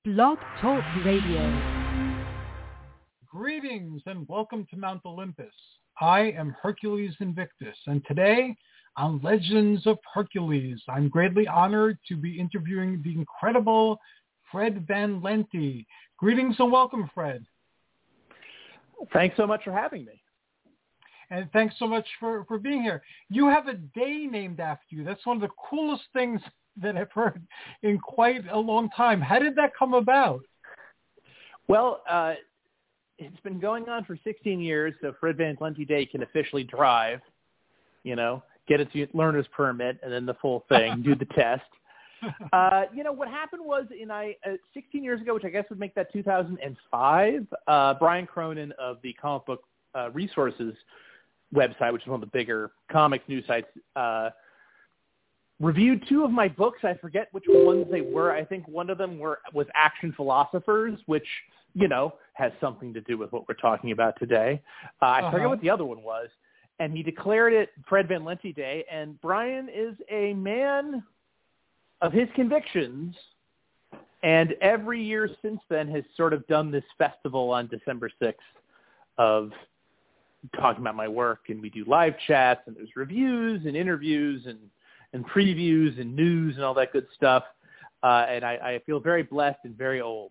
Blog Talk Radio. Greetings and welcome to Mount Olympus. I am Hercules Invictus, and today on Legends of Hercules, I'm greatly honored to be interviewing the incredible Fred Van Lente. Greetings and welcome, Fred. Thanks so much for having me. And thanks so much for being here. You have a day named after you. That's one of the coolest things that I've heard in quite a long time. How did that come about? Well, it's been going on for 16 years, so Fred Van Lente Day can officially drive, get its learner's permit, and then the full thing, do the test. What happened was 16 years ago, which I guess would make that 2005, Brian Cronin of the Comic Book Resources website, which is one of the bigger comics news sites, reviewed two of my books. I forget which ones they were. I think one of them was Action Philosophers, which, has something to do with what we're talking about today. I forget what the other one was. And he declared it Fred Van Lente Day. And Brian is a man of his convictions. And every year since then has sort of done this festival on December 6th of talking about my work. And we do live chats, and there's reviews and interviews and previews and news and all that good stuff. And I feel very blessed and very old.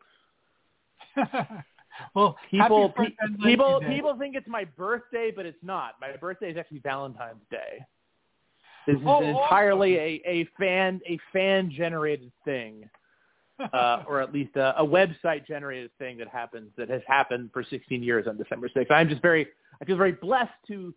Well, people think it's my birthday, but it's not. My birthday is actually Valentine's Day. This is entirely a fan generated thing, or at least a website generated thing that has happened for 16 years on December 6th. I feel very blessed to,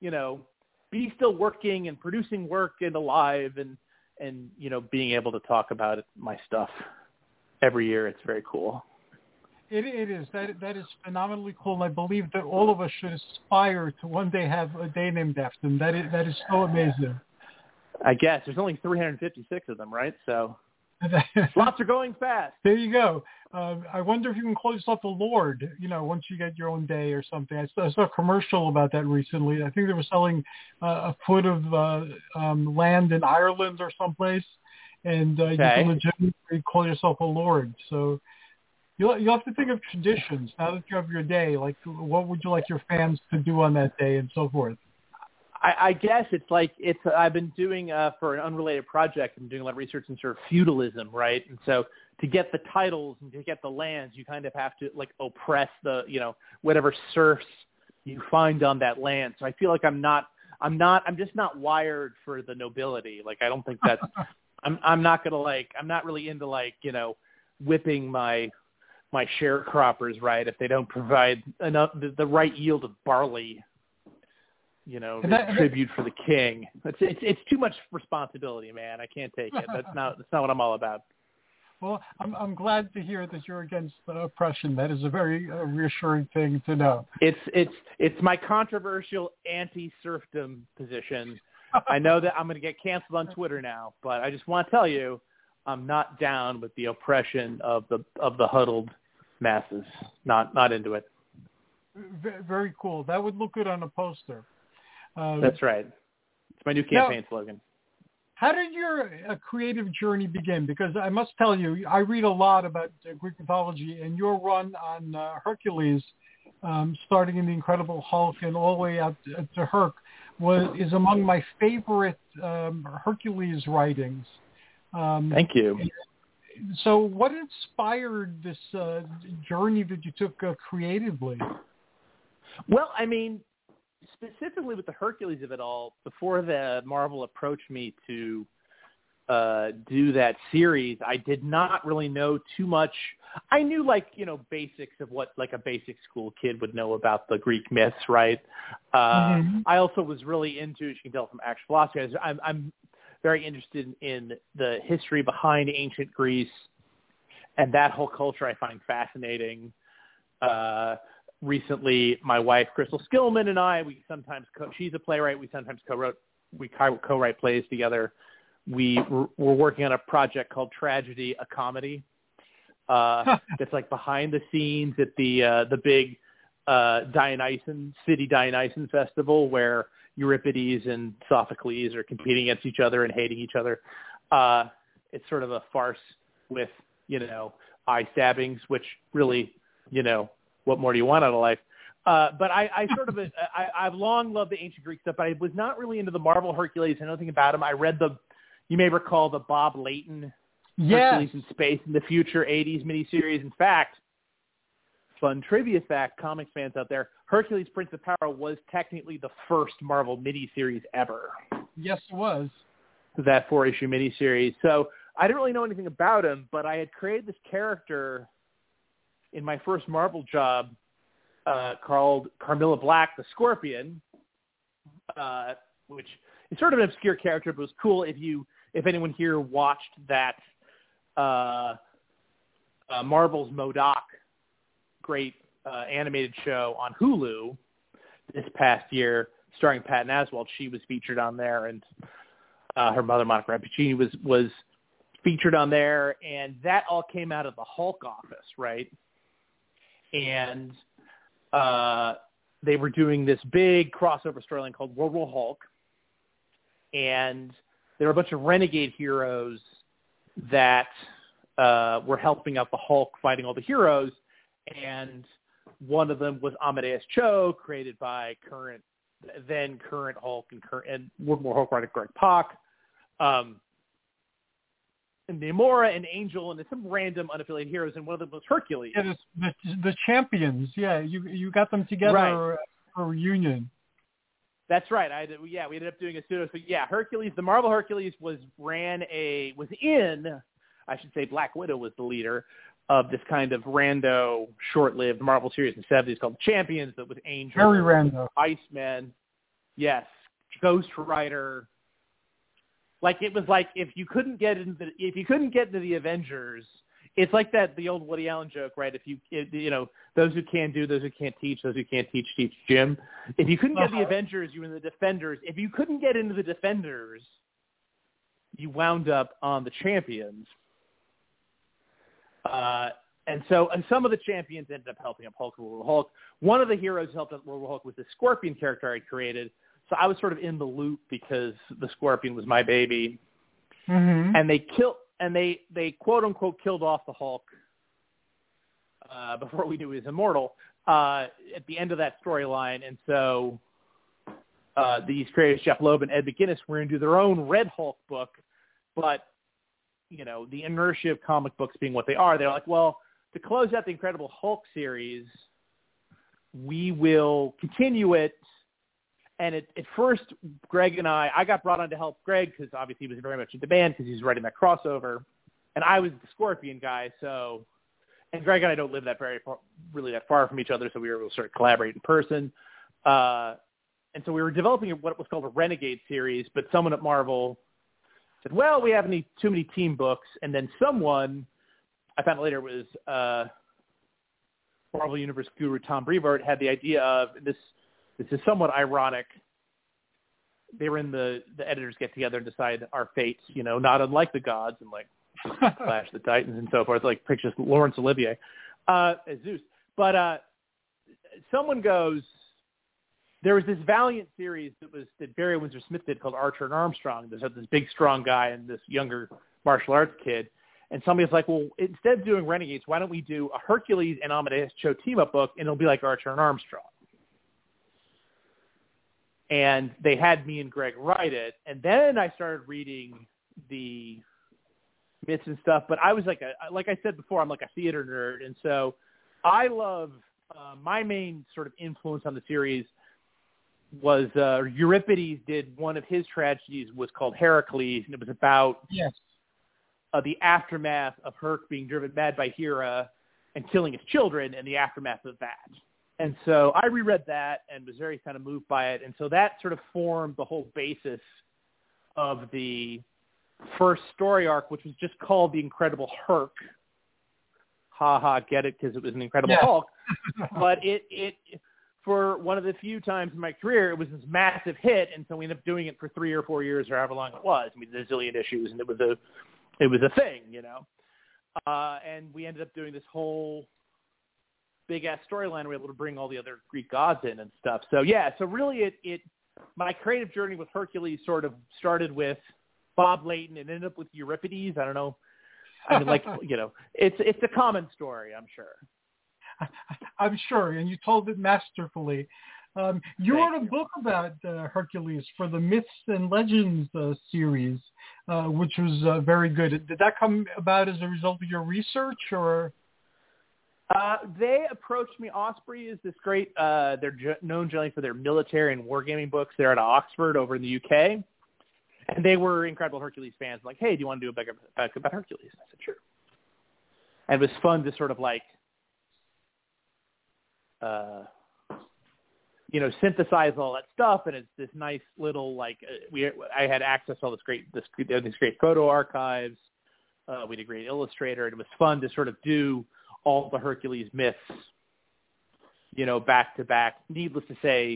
be still working and producing work and alive and being able to talk about my stuff every year. It's very cool. It is. That is phenomenally cool. And I believe that all of us should aspire to one day have a day named after them. That is so amazing. I guess there's only 356 of them, right? So lots are going fast. There you go. I wonder if you can call yourself a lord, once you get your own day or something. I saw a commercial about that recently. I think they were selling a foot of land in Ireland or someplace, and you can legitimately call yourself a lord. So you'll have to think of traditions now that you have your day. Like, what would you like your fans to do on that day and so forth? I guess I've been doing for an unrelated project, I'm doing a lot of research in sort of feudalism, right? And so to get the titles and to get the lands, you kind of have to oppress the, whatever serfs you find on that land. So I feel like I'm just not wired for the nobility. Like, I don't think that's, I'm not really into whipping my sharecroppers, right? If they don't provide enough, the right yield of barley, tribute for the king. It's too much responsibility, man. I can't take it. That's not what I'm all about. Well, I'm glad to hear that you're against oppression. That is a very reassuring thing to know. It's my controversial anti-serfdom position. I know that I'm going to get canceled on Twitter now, but I just want to tell you, I'm not down with the oppression of the huddled masses. Not into it. Very cool. That would look good on a poster. That's right. It's my new campaign slogan. How did your creative journey begin? Because I must tell you, I read a lot about Greek mythology, and your run on Hercules, starting in The Incredible Hulk and all the way out to Herc, is among my favorite Hercules writings. Thank you. So what inspired this journey that you took creatively? Well, specifically with the Hercules of it all, before the Marvel approached me to do that series, I did not really know too much. I knew basics of what a basic school kid would know about the Greek myths, right? I also was really into, as you can tell from Action Philosophers, I'm very interested in the history behind ancient Greece, and that whole culture I find fascinating. Recently, my wife, Crystal Skillman, and I, she's a playwright, we sometimes co-write plays together. We're working on a project called Tragedy, a Comedy. That's behind the scenes at the big City Dionysus Festival, where Euripides and Sophocles are competing against each other and hating each other. It's sort of a farce with, eye stabbings, which really, what more do you want out of life? But I've long loved the ancient Greek stuff, but I was not really into the Marvel Hercules. I know nothing about him. I read you may recall the Bob Layton Hercules in Space in the Future 80s miniseries. In fact, fun trivia fact, comics fans out there, Hercules Prince of Power was technically the first Marvel miniseries ever. Yes, it was. That 4-issue miniseries. So I didn't really know anything about him, but I had created this character in my first Marvel job called Carmilla Black, the Scorpion, which is sort of an obscure character, but it was cool if anyone here watched that Marvel's MODOK, great animated show on Hulu this past year, starring Patton Oswalt. She was featured on there, and her mother, Monica Rappuccini, was featured on there, and that all came out of the Hulk office, right? And they were doing this big crossover storyline called World War Hulk, and there were a bunch of renegade heroes that were helping out the Hulk fighting all the heroes, and one of them was Amadeus Cho, created by then current Hulk and World War Hulk writer Greg Pak, and Namora and Angel, and some random unaffiliated heroes, and one of them was Hercules. Yeah, the champions. Yeah, you got them together for a reunion. That's right. We ended up doing a pseudo. So yeah, Hercules, the Marvel Hercules was in, I should say, Black Widow was the leader of this kind of rando, short-lived Marvel series in the 70s called Champions, that was Angel, very rando, Iceman, yes, Ghost Rider. Like, it was like if you couldn't get into the Avengers, it's like the old Woody Allen joke, right? Those who can do, those who can't teach, those who can't teach Jim. If you couldn't get the Avengers, you were in the Defenders. If you couldn't get into the Defenders, you wound up on the Champions. And some of the champions ended up helping up Hulk, World War Hulk. One of the heroes who helped up World War Hulk was the Scorpion character I created. So I was sort of in the loop because the Scorpion was my baby. Mm-hmm. And they quote unquote killed off the Hulk before we knew he was immortal at the end of that storyline. And so these creators, Jeff Loeb and Ed McGuinness, were going to do their own Red Hulk book, but the inertia of comic books being what they are, they're like, well, to close out the Incredible Hulk series, we will continue it. And at first, Greg and I got brought on to help Greg because obviously he was very much in demand because he was writing that crossover. And I was the Scorpion guy. And Greg and I don't live that far from each other, so we were able to sort of collaborate in person. And so we were developing what was called a Renegade series, but someone at Marvel said, well, we have too many team books. And then someone, I found out later, was Marvel Universe guru Tom Brevoort, had the idea of this is somewhat ironic. They were in the editors get together and decide our fates, not unlike the gods and like Clash the Titans and so forth, like pictures Laurence Olivier as Zeus. But someone goes, there was this Valiant series that Barry Windsor Smith did called Archer and Armstrong. There's this big, strong guy and this younger martial arts kid. And somebody's like, well, instead of doing Renegades, why don't we do a Hercules and Amadeus Cho team-up book, and it'll be like Archer and Armstrong. And they had me and Greg write it. And then I started reading the myths and stuff. But I was like I said before, I'm like a theater nerd. And so I love my main sort of influence on the series was Euripides did one of his tragedies was called Heracles, and it was about the aftermath of Herc being driven mad by Hera and killing his children and the aftermath of that. And so I reread that and was very kind of moved by it. And so that sort of formed the whole basis of the first story arc, which was just called The Incredible Herc. Ha ha, get it, because it was an Incredible Hulk. But it for one of the few times in my career, it was this massive hit, and so we ended up doing it for 3 or 4 years or however long it was. I mean, there's a zillion issues, and it was a thing, and we ended up doing this whole big-ass storyline. We were able to bring all the other Greek gods in and stuff. So, so really my creative journey with Hercules sort of started with Bob Layton and ended up with Euripides. I don't know I mean, like, it's a common story, I'm sure. I'm sure, and you told it masterfully. You wrote a book about Hercules for the Myths and Legends series, which was very good. Did that come about as a result of your research, or? They approached me. Osprey is this great, they're known generally for their military and wargaming books. They're out of Oxford over in the UK. And they were Incredible Hercules fans. Like, hey, do you want to do a book about Hercules? I said, sure. And it was fun to sort of like, synthesize all that stuff. And it's this nice little, like, I had access to all these great photo archives. We had a great illustrator. And it was fun to sort of do all the Hercules myths, back to back. Needless to say,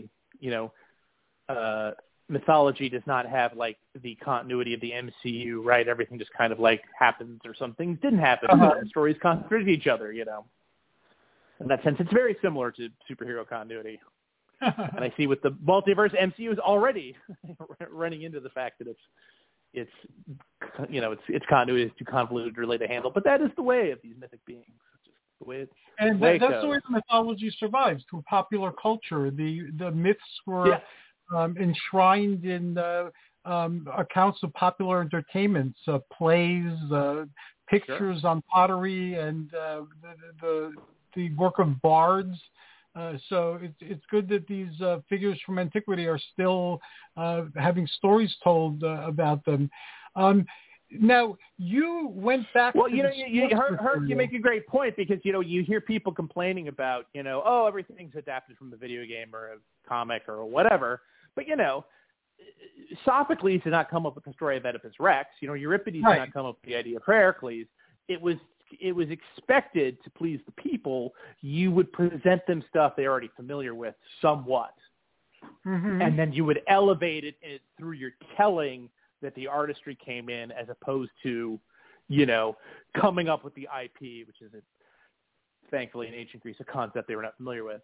mythology does not have like the continuity of the MCU, right? Everything just kind of like happens, or some things didn't happen. Certain stories contradict each other, In that sense, it's very similar to superhero continuity. And I see with the multiverse, MCU is already running into the fact that its continuity is too convoluted really to handle. But that is the way of these mythic beings. The way that's the way the mythology survives through popular culture. The myths were enshrined in accounts of popular entertainments, plays, pictures on pottery, and the work of bards. So it's good that these figures from antiquity are still having stories told about them. Now, you went back to you make a great point, because, you hear people complaining about, everything's adapted from the video game or a comic or whatever. But, Sophocles did not come up with the story of Oedipus Rex. Euripides did not come up with the idea of Heracles. It was expected to please the people. You would present them stuff they're already familiar with somewhat. Mm-hmm. And then you would elevate it through your telling that the artistry came in, as opposed to, coming up with the IP, which is, thankfully, in ancient Greece, a concept they were not familiar with.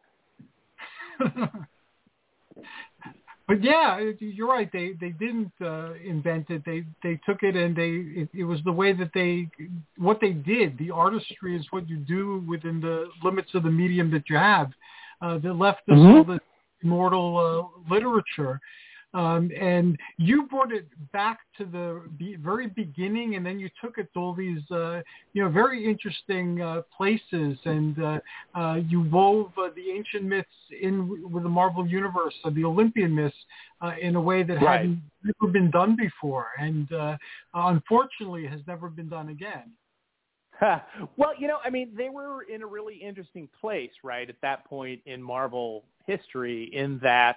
But yeah, you're right. They didn't invent it. They took it, and it was the way that what they did. The artistry is what you do within the limits of the medium that you have. That left us all this immortal literature. And you brought it back to the very beginning, and then you took it to all these, very interesting places, and you wove the ancient myths in with the Marvel Universe, the Olympian myths, in a way that hadn't never been done before, and unfortunately has never been done again. Well, they were in a really interesting place, right, at that point in Marvel history, in that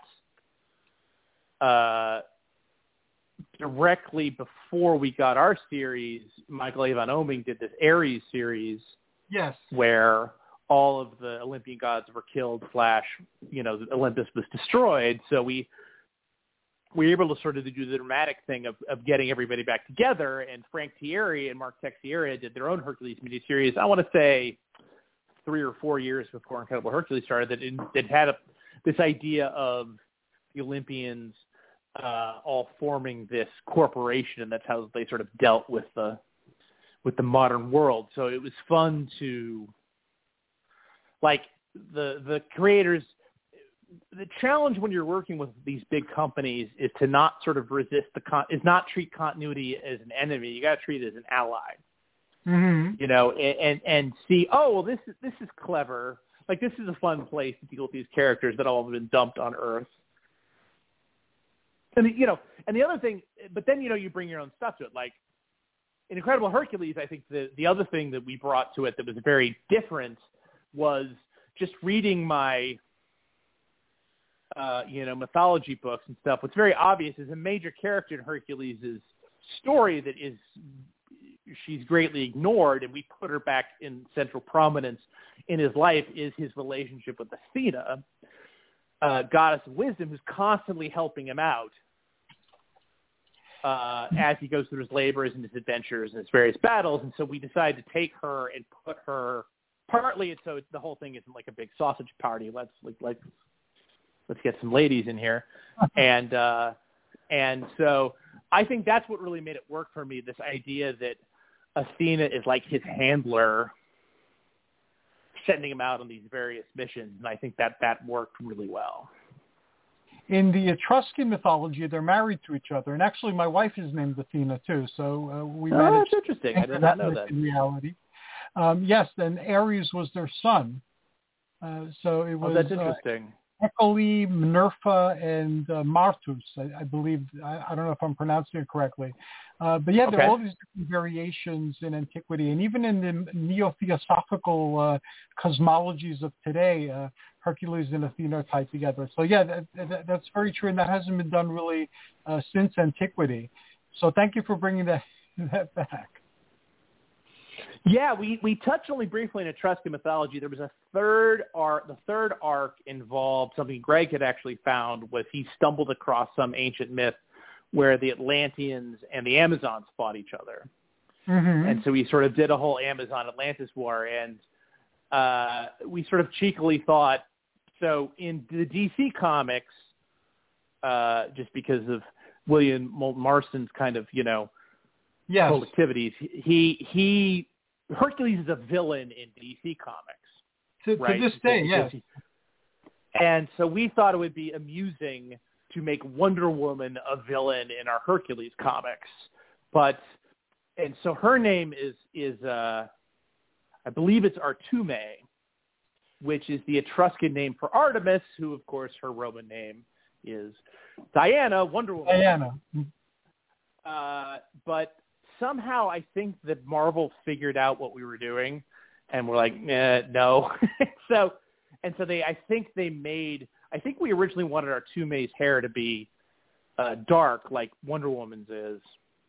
directly before we got our series, Michael A. von Oeming did this Ares series, where all of the Olympian gods were killed, Olympus was destroyed. So we were able to sort of do the dramatic thing of getting everybody back together. And Frank Thierry and Mark Texiera did their own Hercules miniseries, I want to say 3 or 4 years before Incredible Hercules started, that had this idea of the Olympians all forming this corporation, and that's how they sort of dealt with the modern world. So it was fun to, like, the creators. The challenge when you're working with these big companies is to not sort of resist is not treat continuity as an enemy. You got to treat it as an ally. Mm-hmm. And see, this is clever. Like, this is a fun place to deal with these characters that all have been dumped on Earth. And and the other thing, but then you bring your own stuff to it. Like in Incredible Hercules, I think the other thing that we brought to it that was very different was just reading my mythology books and stuff. What's very obvious is a major character in Hercules' story that she's greatly ignored, and we put her back in central prominence in his life, is his relationship with Athena, goddess of wisdom, who's constantly helping him out as he goes through his labors and his adventures and his various battles. And so we decided to take her and put her partly so the whole thing isn't like a big sausage party. Let's get some ladies in here. And so I think that's what really made it work for me, this idea that Athena is like his handler, sending him out on these various missions, and I think that worked really well. In the Etruscan mythology, they're married to each other, and actually, my wife is named Athena too. So we managed. That's interesting. I did not know that. In reality, yes, and Ares was their son. So it was. Oh, that's interesting. Hecale, Minerva, and Martus, I believe. I don't know if I'm pronouncing it correctly. But yeah, there are all these different variations in antiquity. And even in the neo-theosophical cosmologies of today, Hercules and Athena are tied together. So yeah, that's very true. And that hasn't been done really since antiquity. So thank you for bringing that back. Yeah, we touched only briefly in Etruscan mythology. There was a third arc. The third arc involved something Greg had actually found, was he stumbled across some ancient myth where the Atlanteans and the Amazons fought each other. Mm-hmm. And so we sort of did a whole Amazon-Atlantis war, and we sort of cheekily thought, so in the DC comics, just because of William Moulton Marston's kind of, productivities, Hercules is a villain in DC Comics. To this day, yes. And so we thought it would be amusing to make Wonder Woman a villain in our Hercules comics. And so her name is I believe it's Artume, which is the Etruscan name for Artemis, who, of course, her Roman name is Diana, Wonder Woman. Diana. But somehow I think that Marvel figured out what we were doing, and we're like, no. So I think we originally wanted Artume's hair to be dark, like Wonder Woman's is.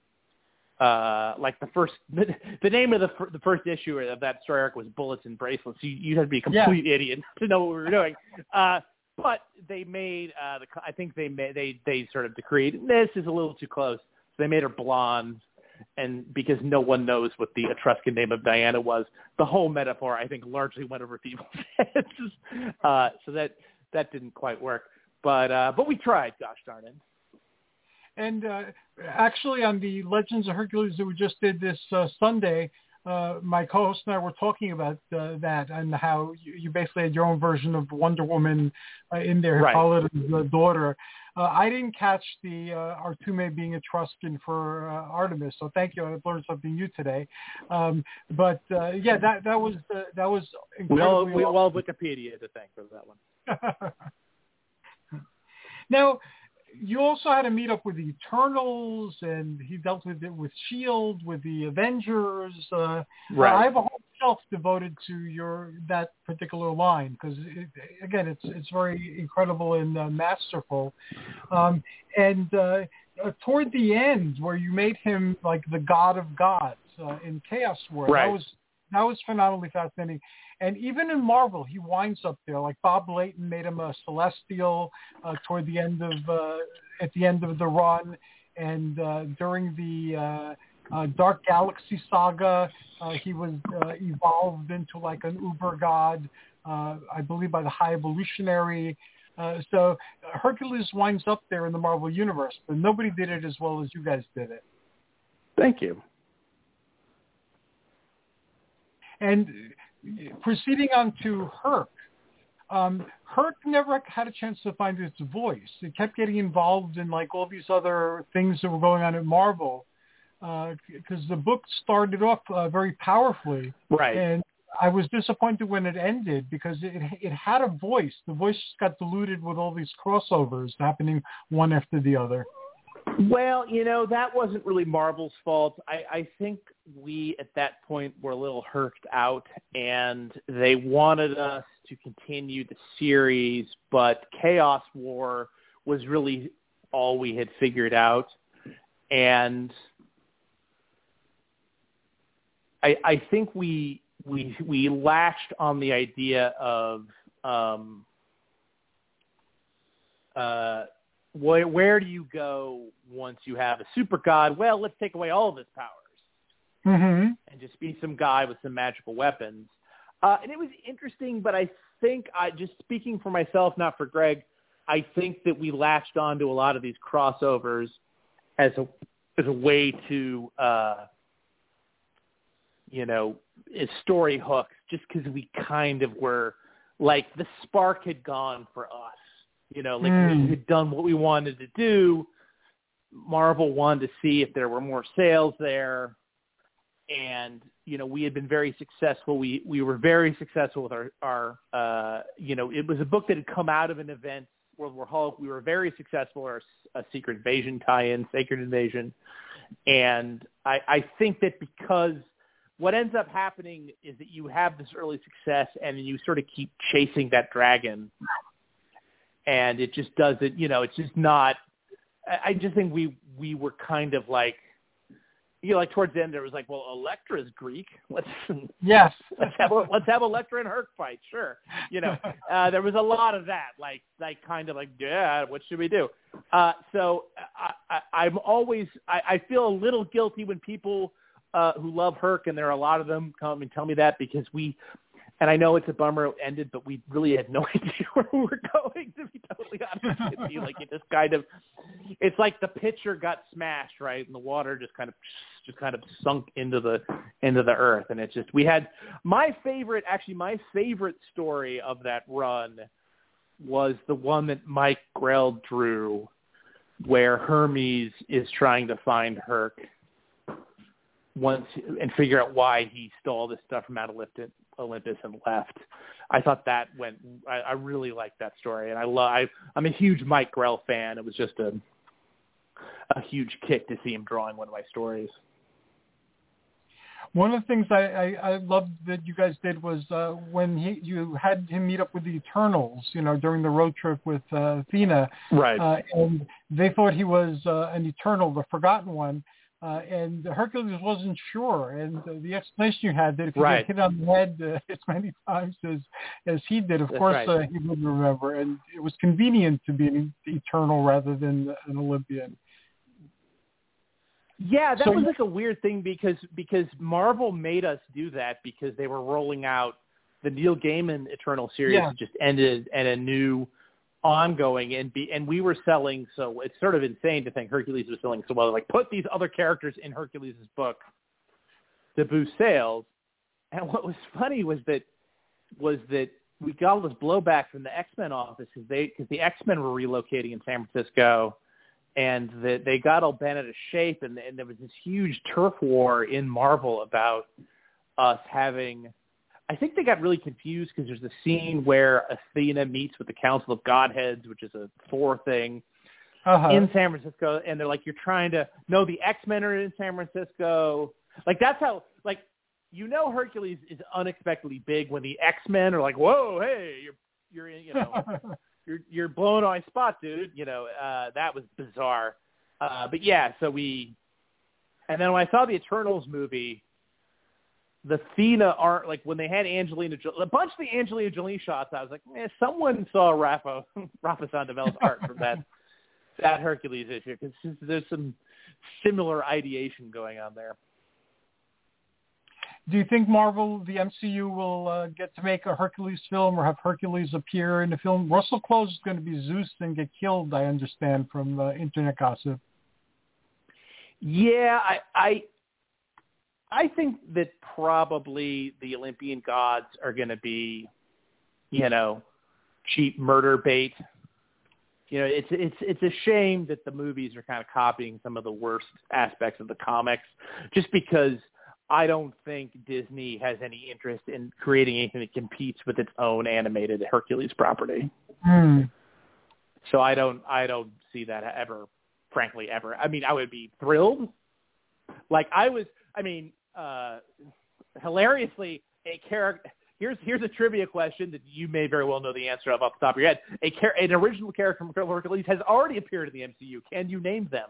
Like the name of the first issue of that story arc was Bullets and Bracelets. You had to be a complete idiot to know what we were doing. But they made I think they sort of decreed this is a little too close. So they made her blonde. And because no one knows what the Etruscan name of Diana was, the whole metaphor, I think, largely went over people's heads. So that didn't quite work. But we tried, gosh darn it. And actually, on the Legends of Hercules that we just did this Sunday, my co-host and I were talking about that and how you basically had your own version of Wonder Woman in there, Hippolyta's daughter. I didn't catch the Artume being Etruscan for Artemis, so thank you. I've learned something new today. But that was incredible. We all have Wikipedia to thank for that one. Now, you also had to meet up with the Eternals, and he dealt with it with S.H.I.E.L.D., with the Avengers. I have a whole shelf devoted to that particular line because, again, it's very incredible and masterful. And toward the end, where you made him like the god of gods in Chaos War, that was phenomenally fascinating. And even in Marvel, he winds up there. Like Bob Layton made him a Celestial toward the end of at the end of the run, and during the Dark Galaxy saga, he was evolved into like an uber god, I believe, by the High Evolutionary. So Hercules winds up there in the Marvel universe, but nobody did it as well as you guys did it. Thank you. And proceeding on to Herc. Herc never had a chance to find its voice. It kept getting involved in like all these other things that were going on at Marvel because the book started off very powerfully. Right. And I was disappointed when it ended because it had a voice. The voice just got diluted with all these crossovers happening one after the other. Well, that wasn't really Marvel's fault. I think we, at that point, were a little herked out, and they wanted us to continue the series, but Chaos War was really all we had figured out. And I think we latched on the idea of where do you go once you have a super god? Well, let's take away all of his powers and just be some guy with some magical weapons. And it was interesting, but I think, just speaking for myself, not for Greg, I think that we latched on to a lot of these crossovers as a way to is story hooks, just because we kind of were like the spark had gone for us. We had done what we wanted to do. Marvel wanted to see if there were more sales there. And, we had been very successful. We were very successful with our it was a book that had come out of an event, World War Hulk. We were very successful with our Secret Invasion tie-in, Sacred Invasion. And I think that because what ends up happening is that you have this early success and you sort of keep chasing that dragon. And it just doesn't, it's just not, I just think we were kind of like, like towards the end there was like, well, Elektra's Greek. Let's have Elektra and Herc fight. Sure. There was a lot of that, like kind of like, yeah, what should we do? So I'm always, I feel a little guilty when people who love Herc, and there are a lot of them, come and tell me that, because and I know it's a bummer it ended, but we really had no idea where we were going, to be totally honest with you. Like, it just kind of, it's like the pitcher got smashed, right? And the water just kind of sunk into the earth. And it's just, we had my favorite story of that run was the one that Mike Grell drew, where Hermes is trying to find Herc and figure out why he stole this stuff from Mount Olympus and left. I thought that I really liked that story, and I'm a huge Mike Grell fan. It was just a huge kick to see him drawing one of my stories. One of the things I loved that you guys did was when you had him meet up with the Eternals, during the road trip with Athena. Right. And they thought he was an Eternal, the Forgotten One. And Hercules wasn't sure, and the explanation you had that if you get hit on the head as many times as he did, of course he wouldn't remember, and it was convenient to be an Eternal rather than an Olympian. Yeah, that was like a weird thing because Marvel made us do that because they were rolling out the Neil Gaiman Eternal series that just ended, and a new ongoing, and we were selling, so it's sort of insane to think Hercules was selling so well. Like, put these other characters in Hercules' book to boost sales. And what was funny was that we got all this blowback from the X-Men office because the X-Men were relocating in San Francisco, and they got all bent out of shape, and there was this huge turf war in Marvel about us having. I think they got really confused because there's a scene where Athena meets with the Council of Godheads, which is a Thor thing, in San Francisco, and they're like, you're trying to know the X-Men are in San Francisco. Like, that's how, like, Hercules is unexpectedly big when the X-Men are like, whoa, hey, you're in, you're blowing my spot, dude. That was bizarre. But yeah, and then when I saw the Eternals movie, the Athena art, like when they had a bunch of the Angelina Jolie shots, I was like, someone saw Rafa Sandoval's art from that Hercules issue, because there's some similar ideation going on there. Do you think Marvel, the MCU, will get to make a Hercules film or have Hercules appear in the film? Russell Crowe is going to be Zeus and get killed, I understand, from internet gossip. Yeah, I think that probably the Olympian gods are going to be, cheap murder bait. It's a shame that the movies are kind of copying some of the worst aspects of the comics, just because I don't think Disney has any interest in creating anything that competes with its own animated Hercules property. So I don't see that ever, frankly, ever. I mean, I would be thrilled. Like, hilariously, a character. Here's a trivia question that you may very well know the answer of off the top of your head. An original character from Hercules has already appeared in the MCU. Can you name them?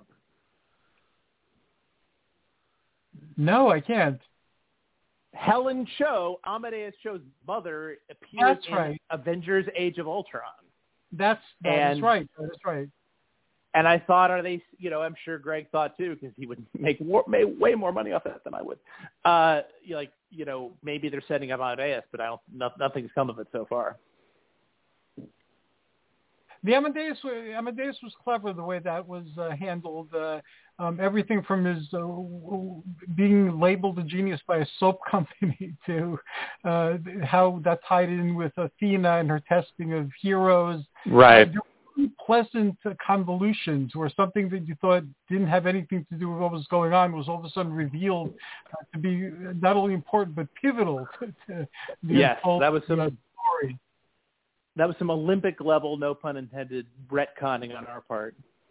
No, I can't. Helen Cho, Amadeus Cho's mother, appeared in Avengers: Age of Ultron. That is right. That's right. And I thought, I'm sure Greg thought too, because he would make way more money off that than I would. Maybe they're setting up Amadeus, but nothing's come of it so far. The Amadeus was clever the way that was handled. everything from his being labeled a genius by a soap company to how that tied in with Athena and her testing of heroes. Right. Pleasant convolutions where something that you thought didn't have anything to do with what was going on was all of a sudden revealed to be not only important but pivotal to the whole story. That was some Olympic level, no pun intended, retconning on our part.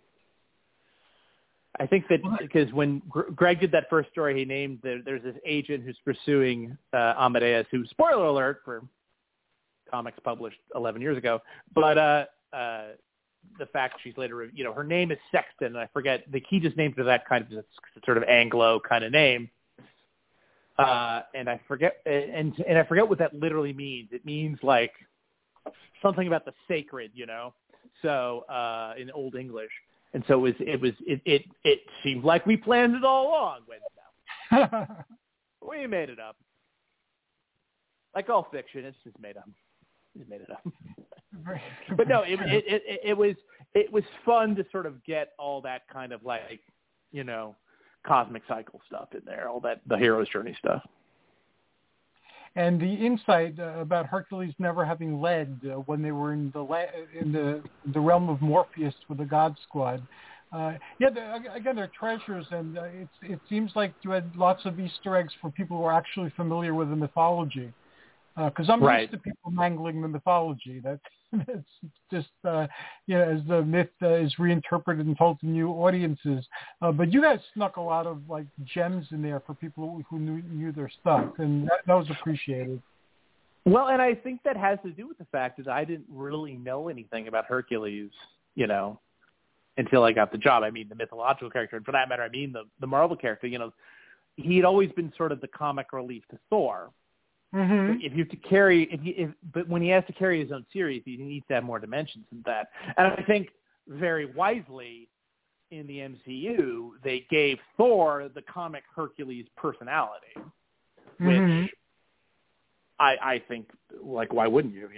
I think that because when Greg did that first story, he named there's this agent who's pursuing Amadeus, who, spoiler alert for comics published 11 years ago, but the fact she's later, her name is Sexton, and I forget, he just named her that kind of sort of Anglo kind of name. And I forget, and I forget what that literally means. It means like something about the sacred, so in Old English. And so it seemed like we planned it all along. No. We made it up. Like all fiction, it's just made up. We made it up. But no, it was fun to sort of get all that kind of like, cosmic cycle stuff in there, all that, the hero's journey stuff. And the insight about Hercules never having led when they were in the realm of Morpheus with the God Squad. Again, they're treasures, and it seems like you had lots of Easter eggs for people who are actually familiar with the mythology. Because I'm used to people mangling the mythology. That's just, as the myth is reinterpreted and told to new audiences. But you guys snuck a lot of like gems in there for people who knew their stuff, and that was appreciated. Well, and I think that has to do with the fact that I didn't really know anything about Hercules, until I got the job. I mean, the mythological character, and for that matter, I mean the Marvel character. He had always been sort of the comic relief to Thor. Mm-hmm. If you have to carry, but when he has to carry his own series, he needs to have more dimensions than that. And I think very wisely in the MCU, they gave Thor the comic Hercules personality, which I think, like, why wouldn't you?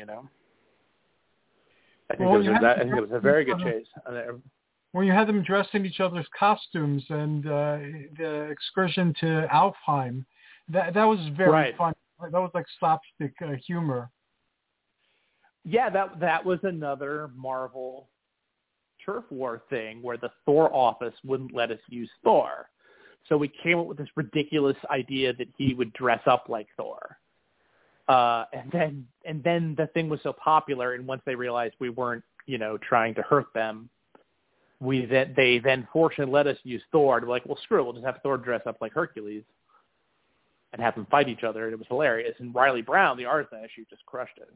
I think it was a very good chase. When you had them dressed in each other's costumes and the excursion to Alfheim, that was very fun. That was like slapstick humor. Yeah, that was another Marvel turf war thing where the Thor office wouldn't let us use Thor. So we came up with this ridiculous idea that he would dress up like Thor. And then the thing was so popular, and once they realized we weren't, trying to hurt them, they then fortunately let us use Thor. They're like, well, screw it, we'll just have Thor dress up like Hercules and have them fight each other, and it was hilarious. And Riley Brown, the artist on that issue, just crushed it.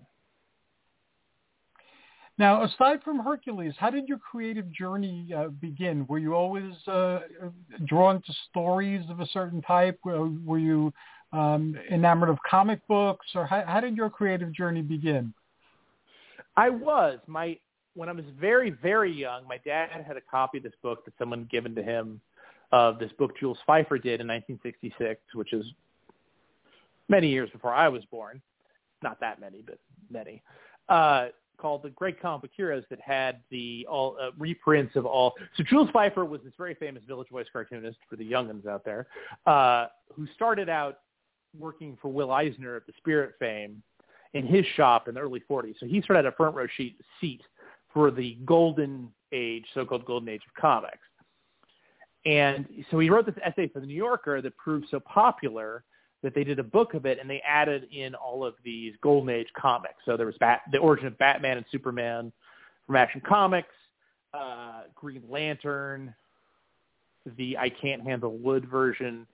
Now, aside from Hercules, how did your creative journey begin? Were you always drawn to stories of a certain type? Were you enamored of comic books, or how did your creative journey begin? I was. When I was very, very young, my dad had a copy of this book that someone had given to him of this book Jules Feiffer did in 1966, which is many years before I was born. Not that many, but many. Called The Great Comic Book Heroes, that had the reprints of all. So Jules Feiffer was this very famous Village Voice cartoonist, for the young'uns out there, who started out working for Will Eisner of the Spirit fame in his shop in the early 40s. So he sort of had a front row seat for the golden age, so-called golden age of comics. And so he wrote this essay for the New Yorker that proved so popular that they did a book of it, and they added in all of these golden age comics. So there was the origin of Batman and Superman from Action Comics, Green Lantern, the I Can't Handle Wood version,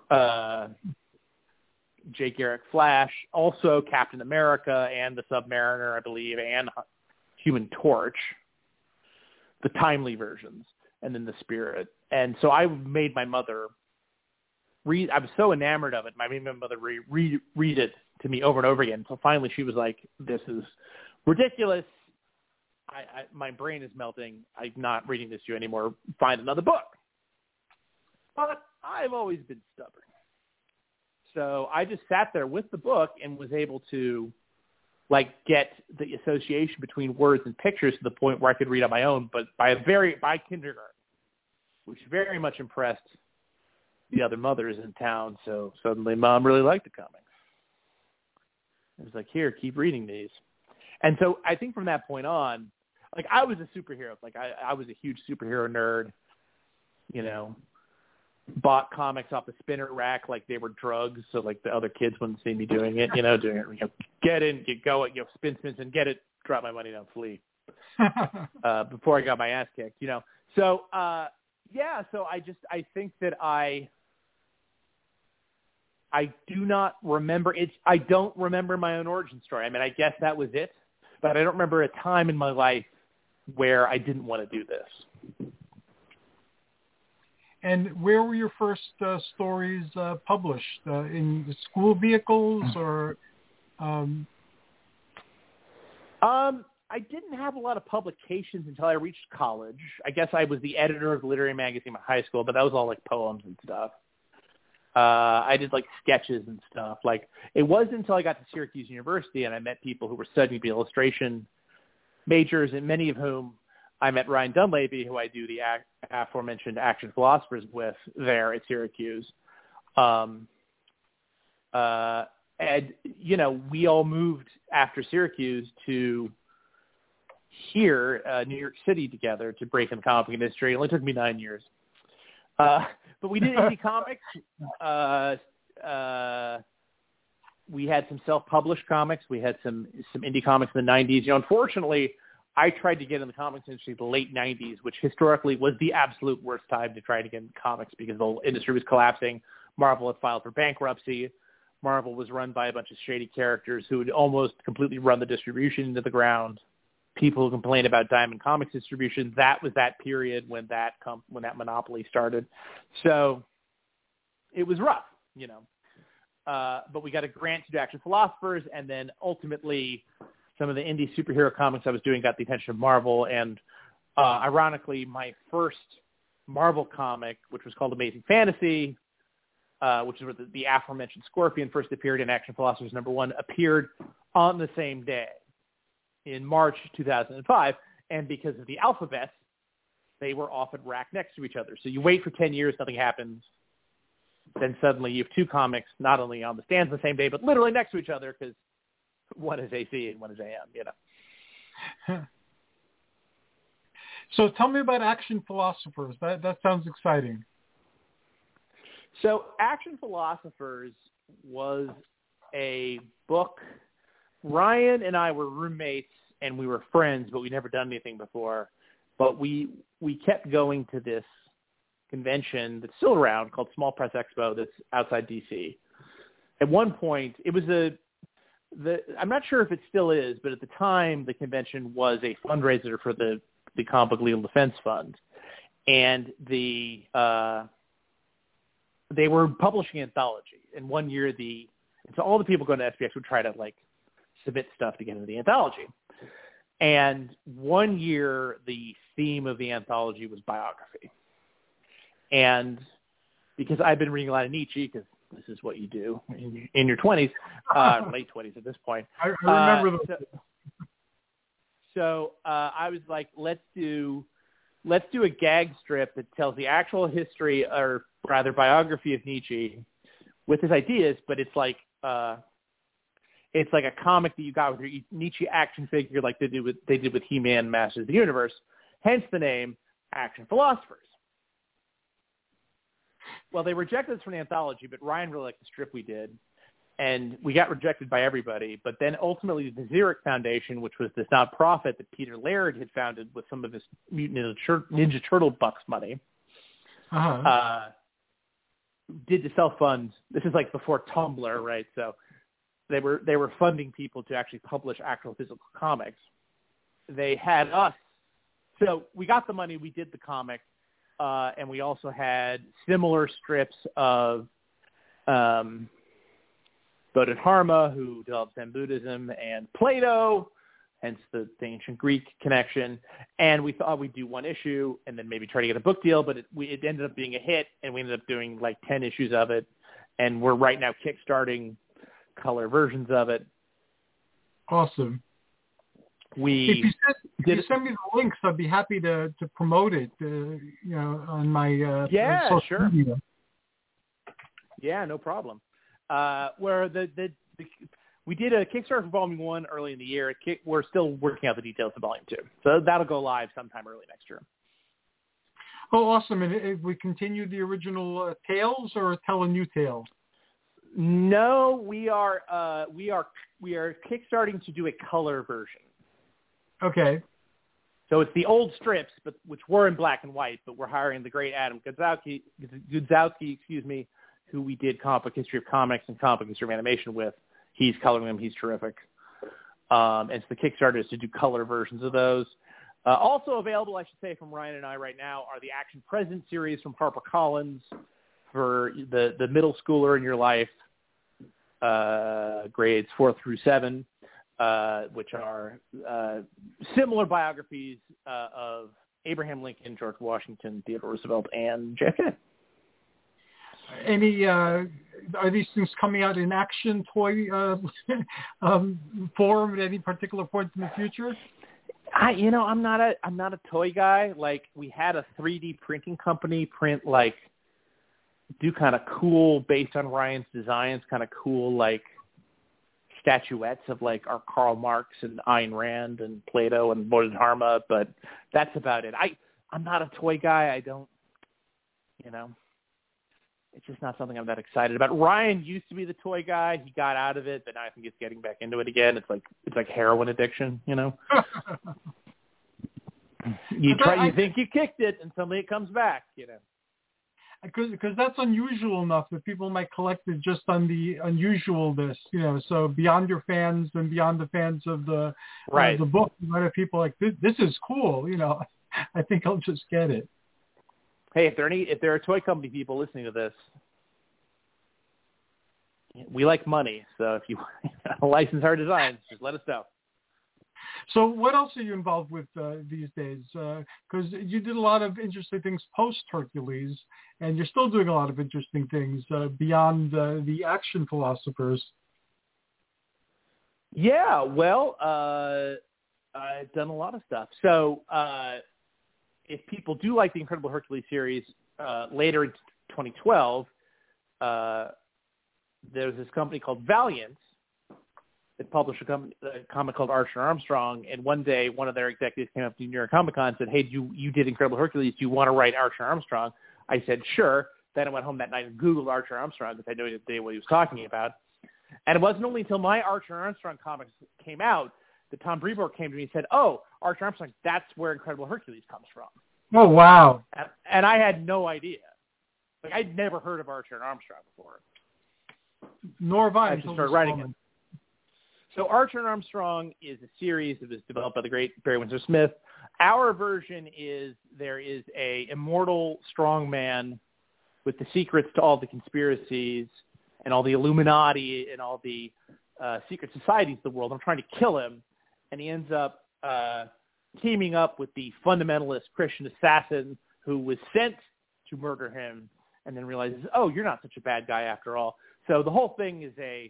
Jay Garrick Flash, also Captain America and the Submariner, I believe, and Human Torch, the timely versions, and then the Spirit. And so I made my mother read. I was so enamored of it. I made my mother read it to me over and over again. So finally she was like, this is ridiculous. My brain is melting. I'm not reading this to you anymore. Find another book. But I've always been stubborn. So I just sat there with the book and was able to get the association between words and pictures to the point where I could read on my own, but by kindergarten. which very much impressed the other mothers in town. So suddenly Mom really liked the comics. It was like, here, keep reading these. And so I think from that point on, like, I was a superhero. Like, I was a huge superhero nerd, you know, bought comics off the spinner rack like they were drugs. So, like, the other kids wouldn't see me doing it, doing it, get in, get going, spin, and get it, drop my money down, flee. Before I got my ass kicked, So, so I think that I do not remember it. I don't remember my own origin story. I mean, I guess that was it, but I don't remember a time in my life where I didn't want to do this. And where were your first stories published? In the school vehicles or? I didn't have a lot of publications until I reached college. I guess I was the editor of the literary magazine at high school, but that was all like poems and stuff. I did like sketches and stuff. Like, it wasn't until I got to Syracuse University and I met people who were studying to be illustration majors, and many of whom I met Ryan Dunleavy, who I do the aforementioned Action Philosophers with there at Syracuse. And, we all moved after Syracuse to here, New York City together to break in the comic industry. It only took me 9 years. But we did indie comics. We had some self-published comics. We had some indie comics in the 90s. Unfortunately, I tried to get in the comics industry in the late 90s, which historically was the absolute worst time to try to get in comics because the whole industry was collapsing. Marvel had filed for bankruptcy. Marvel was run by a bunch of shady characters who had almost completely run the distribution into the ground. People who complained about Diamond Comics distribution, that was that period when that monopoly started. So it was rough, but we got a grant to do Action Philosophers, and then ultimately some of the indie superhero comics I was doing got the attention of Marvel, and ironically, my first Marvel comic, which was called Amazing Fantasy, which is where the aforementioned Scorpion first appeared in Action Philosophers #1, appeared on the same day in March 2005, and because of the alphabet, they were often racked next to each other. So you wait for 10 years, nothing happens. Then suddenly you have two comics not only on the stands the same day, but literally next to each other because one is AC and one is AM, So tell me about Action Philosophers. That sounds exciting. So Action Philosophers was a book. Ryan and I were roommates and we were friends, but we'd never done anything before. But we kept going to this convention that's still around called Small Press Expo that's outside DC. At one point, it was I'm not sure if it still is, but at the time, the convention was a fundraiser for the Comic Book Legal Defense Fund. And they were publishing an anthology. And one year, so all the people going to SPX would try to, submit stuff to get into the anthology. And one year, the theme of the anthology was biography. And because I've been reading a lot of Nietzsche, because this is what you do in your 20s, late 20s at this point. I remember those. So I was like, let's do a gag strip that tells the actual history, or rather biography of Nietzsche with his ideas, but it's like a comic that you got with your Nietzsche action figure like they did with He-Man Masters of the Universe, hence the name Action Philosophers. Well, they rejected us from the anthology, but Ryan really liked the strip we did, and we got rejected by everybody. But then ultimately the Xeric Foundation, which was this nonprofit that Peter Laird had founded with some of his Mutant Ninja Turtle bucks money, did the self-fund. This is before Tumblr, right? So they were funding people to actually publish actual physical comics. They had us. So we got the money, we did the comic, and we also had similar strips of Bodhidharma, who developed Zen Buddhism, and Plato, hence the ancient Greek connection. And we thought we'd do one issue and then maybe try to get a book deal, but it ended up being a hit, and we ended up doing 10 issues of it. And we're right now kickstarting color versions of it. Awesome. We if you send me the links, I'd be happy to promote it. On my social media. Yeah, no problem. Where we did a Kickstarter for Volume 1 early in the year. We're still working out the details of Volume 2, so that'll go live sometime early next year. Oh, awesome! And we continue the original tales, or tell a new tale? No, we are kickstarting to do a color version. Okay. So it's the old strips, but which were in black and white, but we're hiring the great Adam Gudzowski, who we did Comic Book History of Comics and Comic Book History of Animation with. He's coloring them. He's terrific. And so the Kickstarter is to do color versions of those. Also available, I should say, from Ryan and I right now are the Action Present series from HarperCollins for the middle schooler in your life, grades 4 through 7. Which are similar biographies of Abraham Lincoln, George Washington, Theodore Roosevelt, and JFK. Are these things coming out in action toy form at any particular point in the future? I'm not a toy guy. Like, we had a 3D printing company do kind of cool, based on Ryan's designs, kind of cool statuettes of our Karl Marx and Ayn Rand and Plato and Bodhidharma, but that's about it. I'm not a toy guy. I don't, it's just not something I'm that excited about. Ryan used to be the toy guy. He got out of it, but now I think he's getting back into it again. It's like heroin addiction, You think you kicked it, and suddenly it comes back, Because that's unusual enough that people might collect it just on the unusualness, so beyond your fans and beyond the fans of the book, you might have people like, this is cool, I think I'll just get it. Hey, if there are toy company people listening to this, we like money, so if you license our designs, just let us know. So what else are you involved with these days? Because you did a lot of interesting things post-Hercules, and you're still doing a lot of interesting things beyond the Action Philosophers. Yeah, well, I've done a lot of stuff. So if people do like the Incredible Hercules series, later in 2012, there was this company called Valiant that published a comic called Archer Armstrong, and one day one of their executives came up to New York Comic Con and said, "Hey, you did Incredible Hercules. Do you want to write Archer Armstrong?" I said, "Sure." Then I went home that night and Googled Archer Armstrong because I knew what he was talking about. And it wasn't only until my Archer Armstrong comics came out that Tom Brevoort came to me and said, "Oh, Archer Armstrong, that's where Incredible Hercules comes from." Oh, wow. And I had no idea. I'd never heard of Archer Armstrong before. Nor have I until started writing it. So Archer and Armstrong is a series that was developed by the great Barry Windsor Smith. Our version is there is a immortal strong man with the secrets to all the conspiracies and all the Illuminati and all the secret societies of the world. I'm trying to kill him, and he ends up teaming up with the fundamentalist Christian assassin who was sent to murder him, and then realizes, oh, you're not such a bad guy after all. So the whole thing is a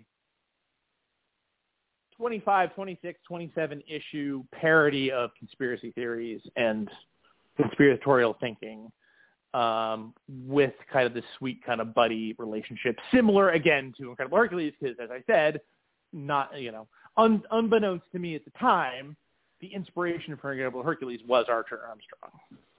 25, 26, 27 issue parody of conspiracy theories and conspiratorial thinking, with kind of this sweet kind of buddy relationship, similar again to Incredible Hercules, because as I said, not, unbeknownst to me at the time, the inspiration for Incredible Hercules was Archer Armstrong.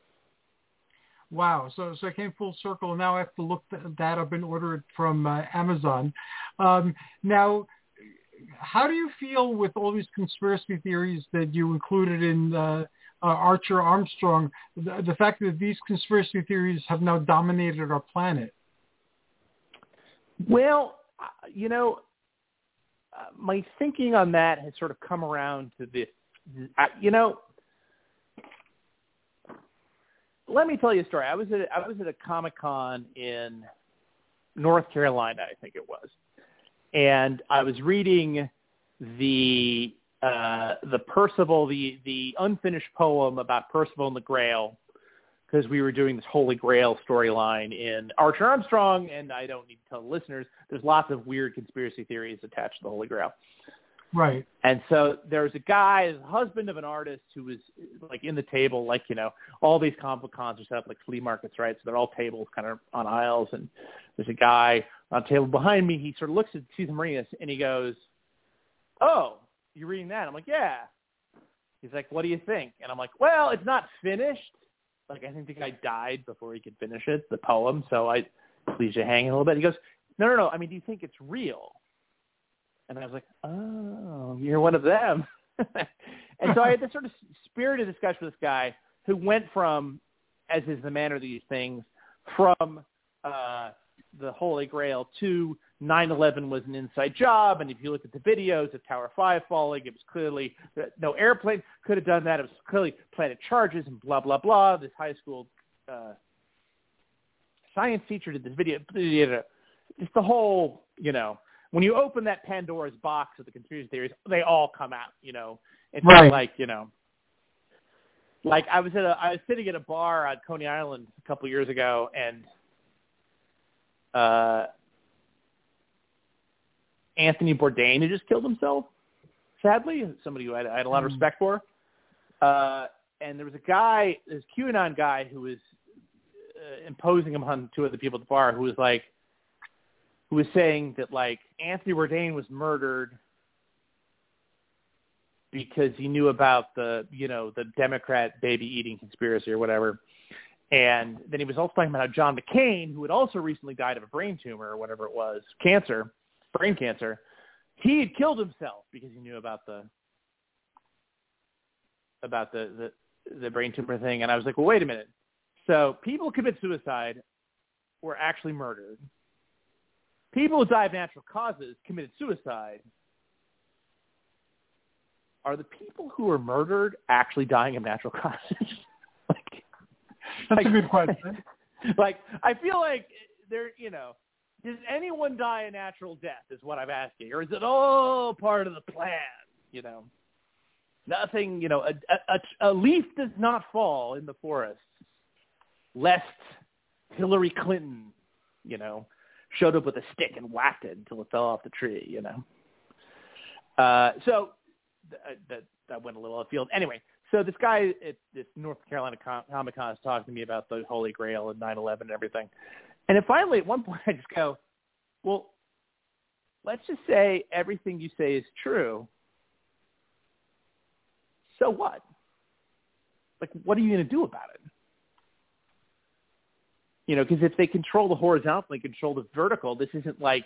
Wow. So I came full circle, and now I have to look that up and order it from Amazon. Now, how do you feel with all these conspiracy theories that you included in Archer Armstrong, the fact that these conspiracy theories have now dominated our planet? Well, my thinking on that has sort of come around to this. Let me tell you a story. I was at a Comic-Con in North Carolina, I think it was, and I was reading the Percival, the unfinished poem about Percival and the Grail, because we were doing this Holy Grail storyline in Archer Armstrong, and I don't need to tell the listeners, there's lots of weird conspiracy theories attached to the Holy Grail. Right. And so there's a guy, the husband of an artist, who was like in the table, like, all these Comic-Cons are set up like flea markets, right? So they're all tables kind of on aisles. And there's a guy on a table behind me. He sort of looks at Cesar Marinas and he goes, "Oh, you're reading that?" I'm like, "Yeah." He's like, "What do you think?" And I'm like, "Well, it's not finished. Like, I think the guy died before he could finish it, the poem. So I leaves you hanging a little bit." He goes, No. I mean, do you think it's real?" And I was like, "Oh, you're one of them." And so I had this sort of spirited discussion with this guy who went from, as is the manner of these things, from the Holy Grail to 9/11 was an inside job, and if you look at the videos of Tower 5 falling, it was clearly no airplane could have done that. It was clearly planted charges and blah, blah, blah. This high school science teacher did this video. Just the whole, when you open that Pandora's box of the conspiracy theories, they all come out, It's right. Like I was sitting at a bar on Coney Island a couple years ago, and Anthony Bourdain had just killed himself, sadly, somebody who I had a lot of respect for. And there was a guy, this QAnon guy, who was imposing upon two other people at the bar, who was saying that, like, Anthony Bourdain was murdered because he knew about the Democrat baby eating conspiracy or whatever. And then he was also talking about how John McCain, who had also recently died of a brain tumor or whatever it was, brain cancer, he had killed himself because he knew about the brain tumor thing. And I was like, well, wait a minute. So people who commit suicide were actually murdered. People who die of natural causes committed suicide. Are the people who are murdered actually dying of natural causes? That's a good question. Like, I feel like does anyone die a natural death is what I'm asking, or is it all part of the plan? Nothing, a leaf does not fall in the forest lest Hillary Clinton, showed up with a stick and whacked it until it fell off the tree, So that went a little afield. Anyway, so this guy at this North Carolina Comic-Con is talking to me about the Holy Grail and 9/11 and everything. And then finally, at one point, I just go, well, let's just say everything you say is true. So what? Like, what are you going to do about it? Because if they control the horizontal, they control the vertical. This isn't like,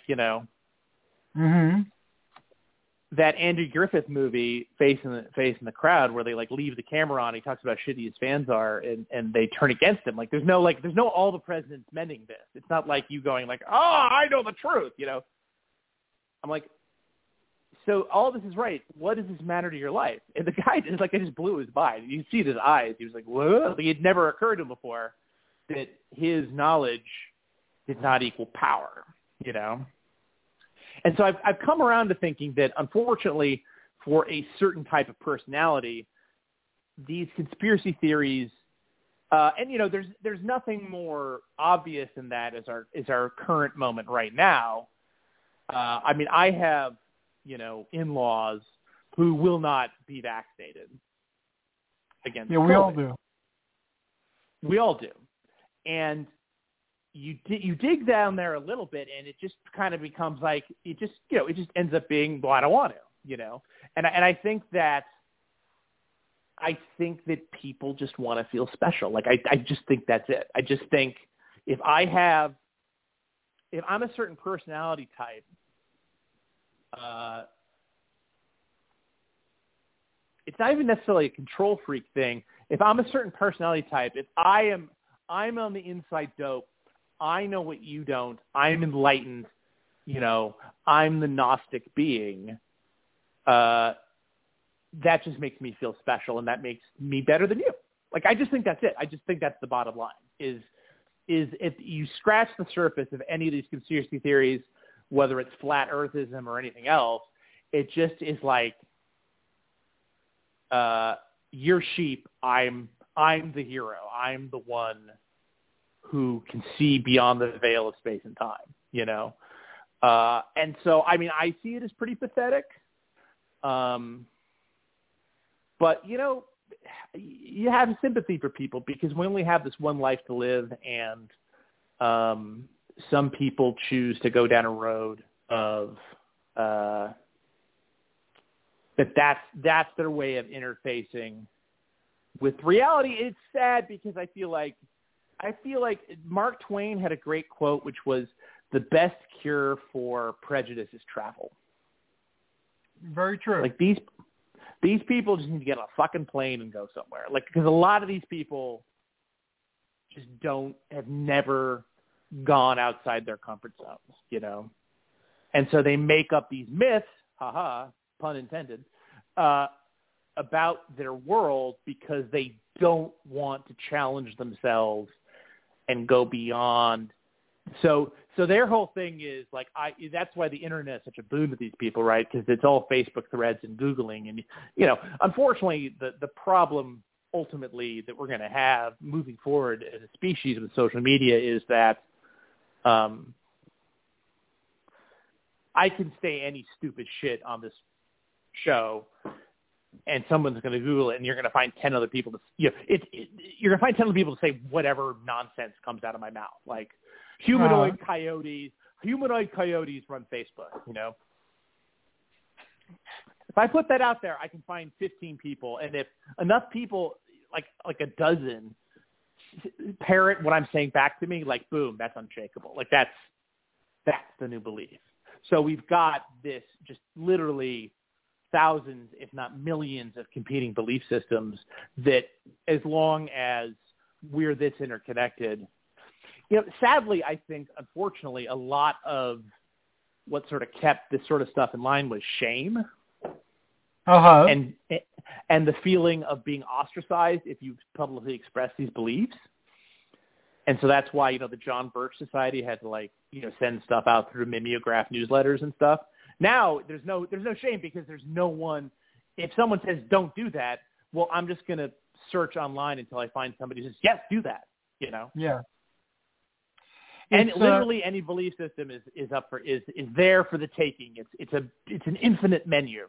that Andy Griffith movie, Face in the Crowd, where they like leave the camera on. He talks about how shitty his fans are, and they turn against him. Like there's no all the president's mending this. It's not like you going like, oh, I know the truth. I'm like, so all this is right. What does this matter to your life? And the guy just like, it just blew his mind. You can see it in his eyes. He was like, what? Like, it never occurred to him before that his knowledge did not equal power. And so I've come around to thinking that, unfortunately, for a certain type of personality, these conspiracy theories, and there's nothing more obvious than that as our current moment right now. I mean, I have in-laws who will not be vaccinated against COVID. We all do. We all do, and you dig down there a little bit, and it just kind of becomes like it just ends up being, well, I don't want to, and I think that people just want to feel special. Like I just think that's it. I just think if I'm a certain personality type, it's not even necessarily a control freak thing. If I'm a certain personality type, if I'm on the inside dope, I know what you don't. I'm enlightened. I'm the Gnostic being. That just makes me feel special, and that makes me better than you. Like, I just think that's it. I just think that's the bottom line, is if you scratch the surface of any of these conspiracy theories, whether it's flat earthism or anything else, it just is like, you're sheep. I'm the hero. I'm the one who can see beyond the veil of space and time, And so, I mean, I see it as pretty pathetic. But, you have sympathy for people because we only have this one life to live, and some people choose to go down a road of that's their way of interfacing with reality. It's sad because I feel like Mark Twain had a great quote, which was, "The best cure for prejudice is travel." Very true. Like these people just need to get on a fucking plane and go somewhere. Like, because a lot of these people just have never gone outside their comfort zones, And so they make up these myths, pun intended, about their world because they don't want to challenge themselves and go beyond. So their whole thing is like, that's why the internet is such a boon to these people, right? Because it's all Facebook threads and Googling. And, unfortunately, the problem ultimately that we're going to have moving forward as a species with social media is that I can say any stupid shit on this show, and someone's going to Google it, and you're going to find 10 other people you're going to find 10 other people to say whatever nonsense comes out of my mouth, like humanoid coyotes run Facebook. If I put that out there, I can find 15 people, and if enough people, like a dozen, parrot what I'm saying back to me, like boom, that's unshakable. Like that's the new belief. So we've got this just literally thousands, if not millions, of competing belief systems that, as long as we're this interconnected, sadly, I think, unfortunately, a lot of what sort of kept this sort of stuff in line was shame. And the feeling of being ostracized if you publicly express these beliefs. And so that's why, the John Birch Society had to send stuff out through mimeograph newsletters and stuff. Now there's no shame because there's no one. If someone says don't do that, well, I'm just going to search online until I find somebody who says yes, do that. Yeah. And literally any belief system is there for the taking. It's an infinite menu.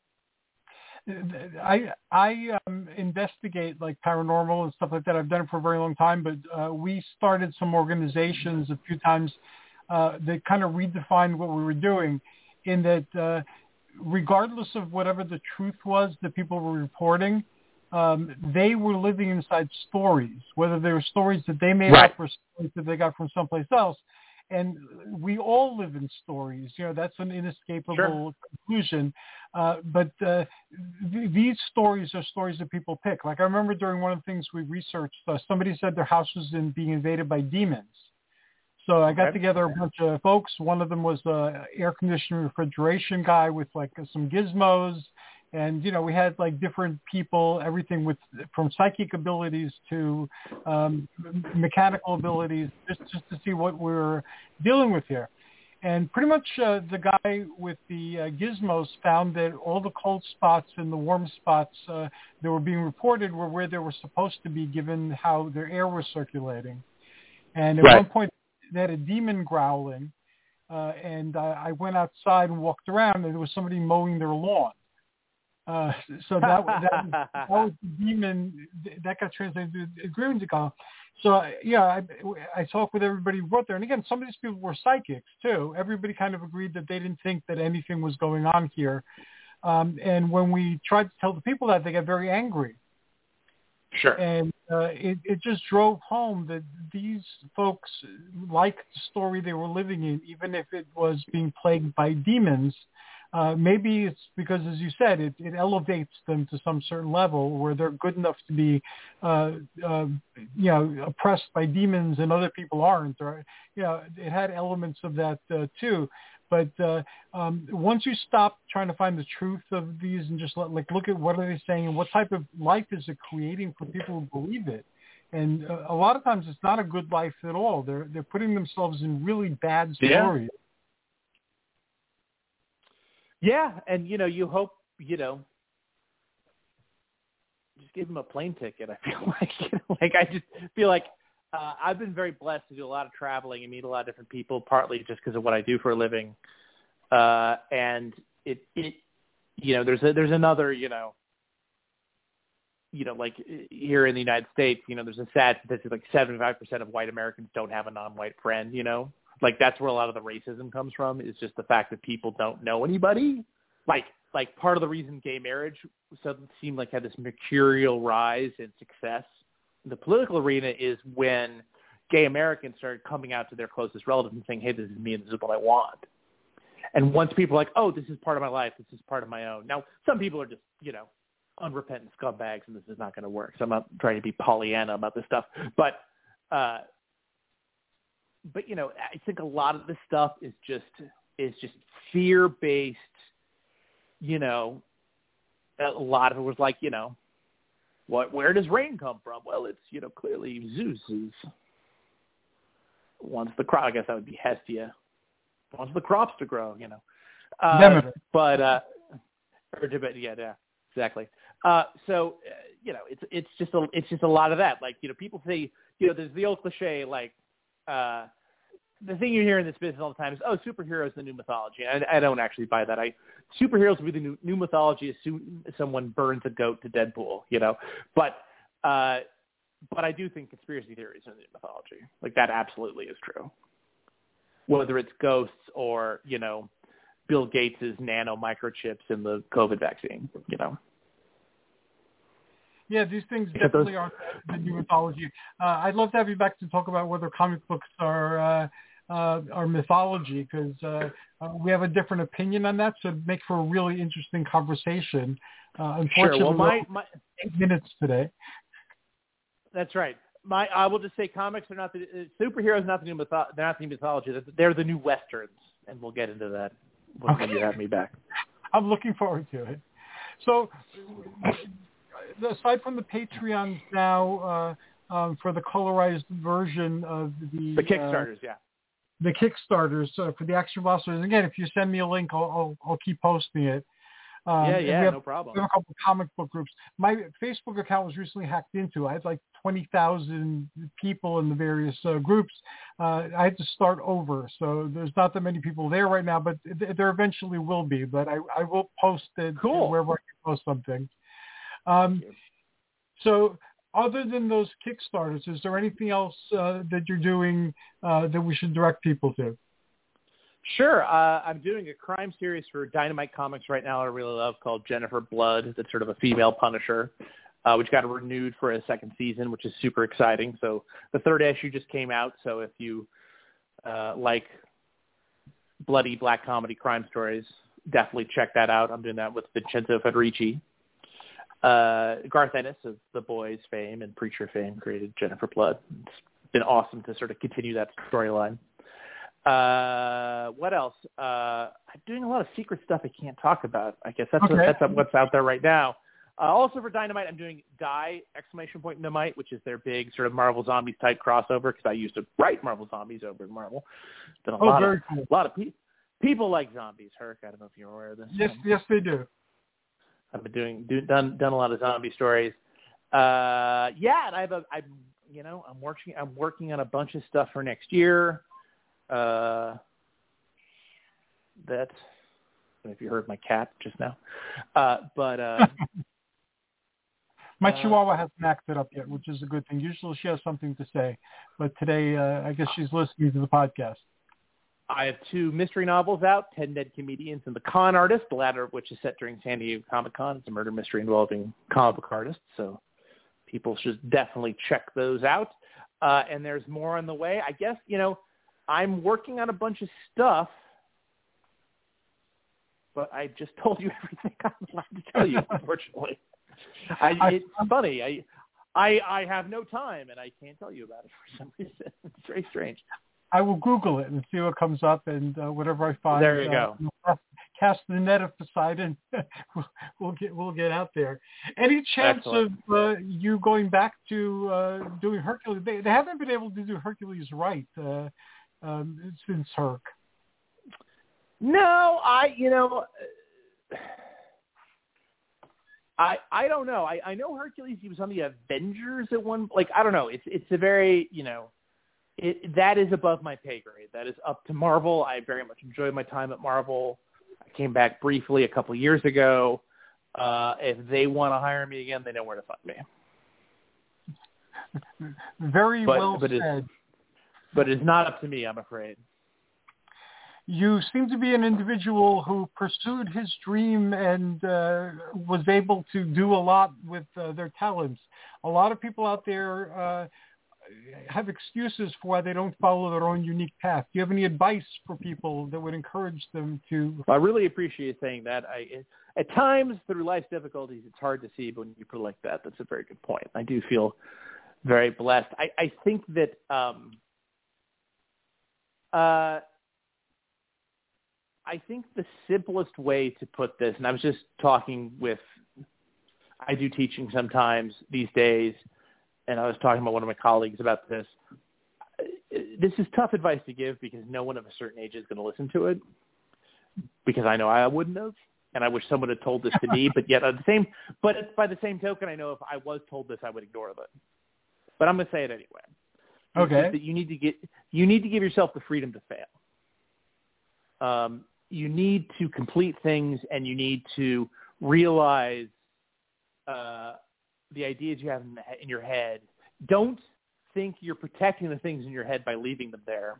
I investigate like paranormal and stuff like that. I've done it for a very long time, but we started some organizations a few times that kind of redefined what we were doing, in that regardless of whatever the truth was that people were reporting, they were living inside stories, whether they were stories that they made up or stories that they got from someplace else. And we all live in stories. That's an inescapable conclusion. But these stories are stories that people pick. Like I remember during one of the things we researched, somebody said their house was being invaded by demons. So I got together a bunch of folks. One of them was an air conditioning refrigeration guy with some gizmos. And, we had different people, everything from psychic abilities to mechanical abilities, just to see what we were dealing with here. And pretty much the guy with the gizmos found that all the cold spots and the warm spots that were being reported were where they were supposed to be, given how their air was circulating. And at one point, they had a demon growling, and I went outside and walked around, and there was somebody mowing their lawn. So that was the demon that got translated to Grimsicon. So I talked with everybody who wrote there, and again, some of these people were psychics too. Everybody kind of agreed that they didn't think that anything was going on here. And when we tried to tell the people that, they got very angry. Sure. And it just drove home that these folks liked the story they were living in, even if it was being plagued by demons. Maybe it's because, as you said, it elevates them to some certain level where they're good enough to be, oppressed by demons and other people aren't. Or, it had elements of that too. But once you stop trying to find the truth of these and just look at what are they saying and what type of life is it creating for people who believe it. And a lot of times it's not a good life at all. They're putting themselves in really bad stories. Yeah, and you hope just give them a plane ticket. I feel like I just feel like I've been very blessed to do a lot of traveling and meet a lot of different people, partly just because of what I do for a living, and it there's another, like here in the United States, there's a sad statistic, like 75% of white Americans don't have a non-white friend, like that's where a lot of the racism comes from, is just the fact that people don't know anybody. Like part of the reason gay marriage suddenly seemed like had this mercurial rise in success in the political arena is when gay Americans started coming out to their closest relatives and saying, hey, this is me and this is what I want. And once people are like, oh, this is part of my life, this is part of my own. Now, some people are just, unrepentant scumbags, and this is not going to work. So I'm not trying to be Pollyanna about this stuff. But I think a lot of this stuff is just fear-based. A lot of it was like, where does rain come from? Well, it's, clearly Zeus wants the crop. I guess that would be Hestia. Wants the crops to grow, Demeter. But yeah, exactly. So it's just a lot of that. Like, people say, there's the old cliche, like, the thing you hear in this business all the time is, oh, superheroes is the new mythology. I don't actually buy that. Superheroes will be the new mythology as soon as someone burns a goat to Deadpool, But I do think conspiracy theories are the new mythology. Like, that absolutely is true. Whether it's ghosts or, Bill Gates' nano microchips in the COVID vaccine, Yeah, these things definitely are the new mythology. I'd love to have you back to talk about whether comic books are mythology, because we have a different opinion on that, so it'd make for a really interesting conversation. Unfortunately, sure. Well, my 8 minutes today. That's right. I will just say comics are not the superheroes. Not the new they're not the new mythology. They're the new westerns, and we'll get into that when you have me back. I'm looking forward to it. So, aside from the Patreons now for the colorized version of the Kickstarters, the Kickstarters for the Action Velocities. Again, if you send me a link, I'll keep posting it. No problem. We have a couple of comic book groups. My Facebook account was recently hacked into. I had like 20,000 people in the various groups. I had to start over, so there's not that many people there right now, but there eventually will be. But I will post it wherever I can post something. So other than those Kickstarters, is there anything else that you're doing that we should direct people to? Sure. I'm doing a crime series for Dynamite Comics right now I really love called Jennifer Blood. That's sort of a female Punisher, which got renewed for a second season, which is super exciting. So the third issue just came out. So if you like bloody black comedy crime stories, definitely check that out. I'm doing that with Vincenzo Federici. Garth Ennis of The Boys fame and Preacher fame created Jennifer Blood. It's been awesome to sort of continue that storyline. What else? I'm doing a lot of secret stuff I can't talk about. I guess that's what's out there right now. Also for Dynamite, I'm doing Die! Dynamite, which is their big sort of Marvel Zombies type crossover, because I used to write Marvel Zombies over at Marvel. Been a lot of people like zombies. Herc, I don't know if you're aware of this. Yes, they do. I've been done a lot of zombie stories. And I'm working on a bunch of stuff for next year. That, if you heard my cat just now, my Chihuahua hasn't acted up yet, which is a good thing. Usually she has something to say, but today I guess she's listening to the podcast. I have 2 mystery novels out, 10 Dead Comedians and The Con Artist, the latter of which is set during San Diego Comic-Con. It's a murder mystery involving comic book artists, so people should definitely check those out. And there's more on the way. I guess, I'm working on a bunch of stuff, but I just told you everything I'm allowed to tell you, unfortunately. It's funny. I have no time, and I can't tell you about it for some reason. It's very strange. I will Google it and see what comes up, and whatever I find. There you go. Cast the net of Poseidon. we'll get out there. Any chance Excellent. of you going back to doing Hercules? They haven't been able to do Hercules right since Herc. No, I don't know. I know Hercules. He was on the Avengers at one. I don't know. It's a very that is above my pay grade. That is up to Marvel. I very much enjoy my time at Marvel. I came back briefly a couple years ago. If they want to hire me again, they know where to find me. Very well said. But it's not up to me, I'm afraid. You seem to be an individual who pursued his dream and was able to do a lot with their talents. A lot of people out there have excuses for why they don't follow their own unique path. Do you have any advice for people that would encourage them to? Well, I really appreciate saying that. At times, through life's difficulties, it's hard to see, but when you put it like that, that's a very good point. I do feel very blessed. I think that I think the simplest way to put this, and I was just talking with, I do teaching sometimes these days, and I was talking about one of my colleagues about this. This is tough advice to give because no one of a certain age is going to listen to it, because I know I wouldn't have, and I wish someone had told this to me, but yet by the same token, I know if I was told this, I would ignore it. But I'm going to say it anyway. Okay. That you need to give yourself the freedom to fail. You need to complete things, and you need to realize the ideas you have in your head. Don't think you're protecting the things in your head by leaving them there.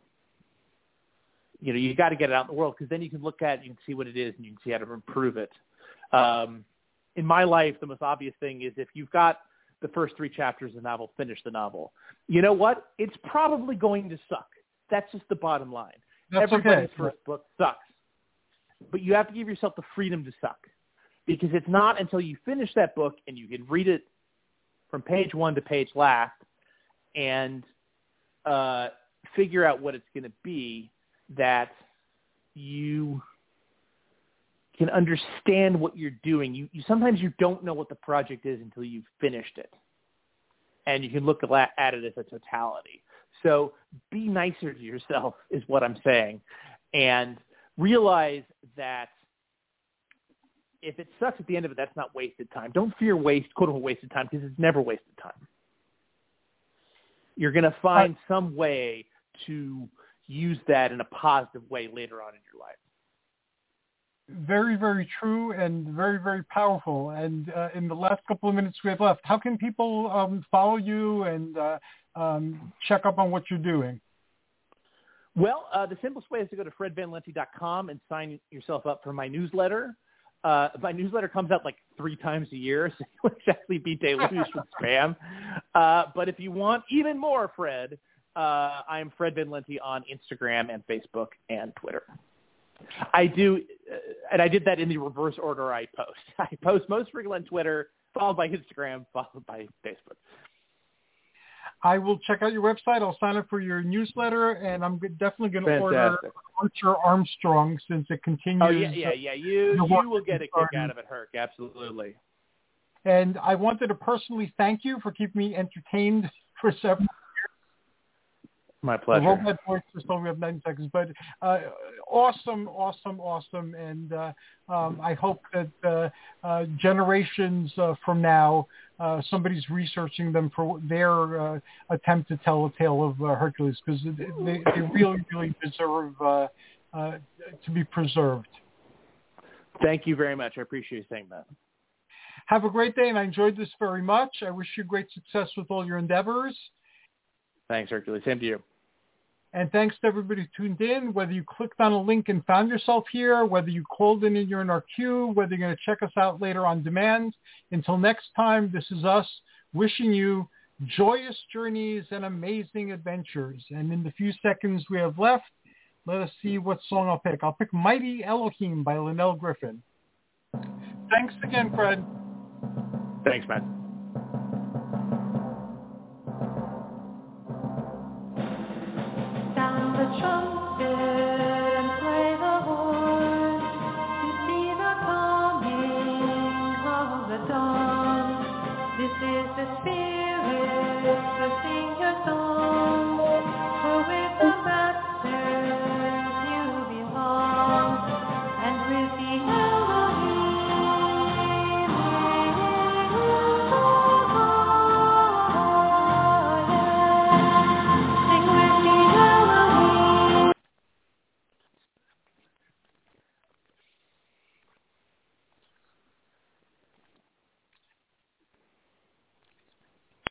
You got to get it out in the world, because then you can look at it, you can see what it is, and you can see how to improve it. In my life, the most obvious thing is if you've got the first 3 chapters of the novel, finish the novel. You know what? It's probably going to suck. That's just the bottom line. Everybody's first book sucks. But you have to give yourself the freedom to suck, because it's not until you finish that book and you can read it from page 1 to page last and figure out what it's going to be that you can understand what you're doing. You sometimes you don't know what the project is until you've finished it, and you can look at it as a totality. So be nicer to yourself is what I'm saying, and realize that if it sucks at the end of it, that's not wasted time. Don't fear quote-unquote wasted time, because it's never wasted time. You're going to find some way to use that in a positive way later on in your life. Very, very true and very, very powerful. And in the last couple of minutes we have left, how can people follow you and check up on what you're doing? Well, the simplest way is to go to fredvanlente.com and sign yourself up for my newsletter. My newsletter comes out like 3 times a year, so it would actually be deluged with spam. But if you want even more, Fred, I am Fred Van Lente on Instagram and Facebook and Twitter. I do, and I did that in the reverse order I post. I post most frequently on Twitter, followed by Instagram, followed by Facebook. I will check out your website. I'll sign up for your newsletter, and I'm definitely going to order Archer Armstrong, since it continues. Oh, yeah. You will get a kick out of it, Herc. Absolutely. And I wanted to personally thank you for keeping me entertained for several years. My pleasure. I hope that voice just told we have 90 seconds, but awesome. And I hope that generations from now, somebody's researching them for their attempt to tell a tale of Hercules, because they really, really deserve to be preserved. Thank you very much. I appreciate you saying that. Have a great day, and I enjoyed this very much. I wish you great success with all your endeavors. Thanks, Hercules. Same to you. And thanks to everybody who tuned in, whether you clicked on a link and found yourself here, whether you called in and you're in our queue, whether you're going to check us out later on demand. Until next time, this is us wishing you joyous journeys and amazing adventures. And in the few seconds we have left, let us see what song I'll pick. I'll pick Mighty Elohim by Linnell Griffin. Thanks again, Fred. Thanks, man. Sound the trumpet.